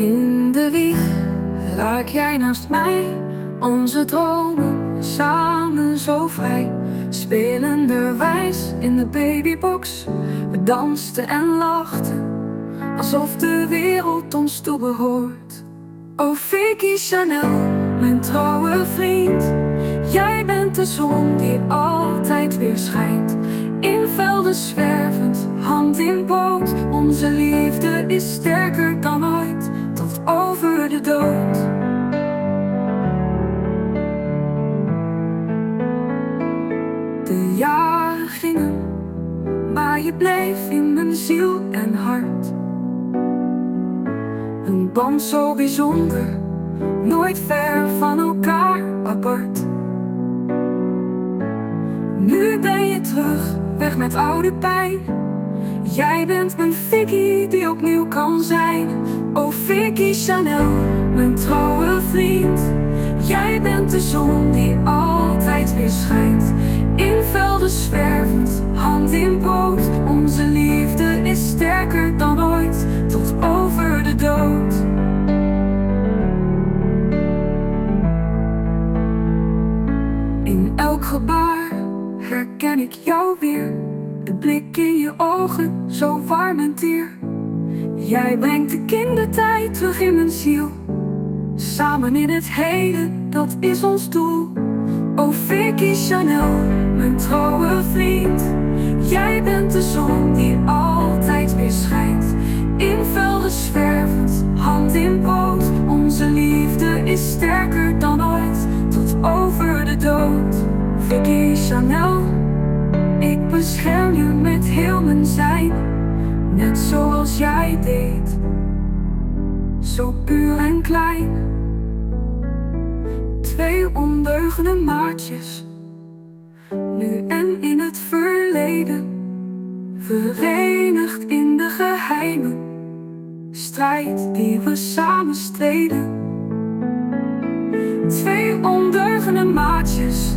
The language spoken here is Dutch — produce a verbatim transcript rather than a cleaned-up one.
In de wieg lag jij naast mij, onze dromen samen zo vrij. Spelenderwijs in de babybox, we dansten en lachten, alsof de wereld ons toebehoort. Oh Vicky Chanel, mijn trouwe vriend, jij bent de zon die altijd weer schijnt. In velden zwervend, hand in poot, onze liefde is sterker dan ooit, tot over de dood. De jaren gingen, maar je bleef in mijn ziel en hart. Een band zo bijzonder, nooit ver van elkaar apart. Nu ben je terug, weg met oude pijn. Jij bent mijn Vicky die opnieuw kan zijn. Oh Vicky Chanel, mijn trouwe vriend, jij bent de zon die altijd weer schijnt. In velden zwervend, hand in poot, onze liefde is sterker dan ooit, tot over de dood. In elk gebaar herken ik jou weer, de blik in je ogen, zo warm en teer. Jij brengt de kindertijd terug in mijn ziel, samen in het heden, dat is ons doel. Oh Vicky Chanel, mijn trouwe vriend, jij bent de zon die altijd weer schijnt. In velden zwervend, hand in poot, onze liefde is sterker dan ooit, tot over de dood. Vicky Chanel, ik bescherm je met heel mijn zijn, net zoals jij deed, zo puur en klein. Twee ondeugende maatjes, nu en in het verleden, verenigd in de geheime strijd die we samen streden. Twee ondeugende maatjes,